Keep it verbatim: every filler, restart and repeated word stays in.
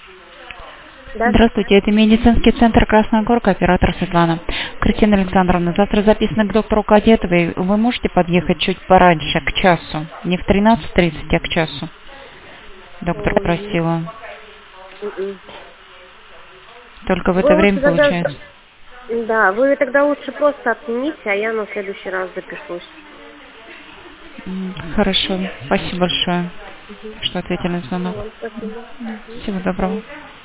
Да. Здравствуйте, это медицинский центр Красная Горка, оператор Светлана. Кристина Александровна, завтра записано к доктору Кадетовой. Вы можете подъехать чуть пораньше, к часу? Не в тринадцать тридцать, а к часу. Доктор просила. М-м. Только в Вы это лучше время тогда... получается. Да, вы тогда лучше просто отмените, а я на следующий раз запишусь. М, Хорошо, спасибо большое, Угу. что ответили на звонок. Спасибо. Всего доброго.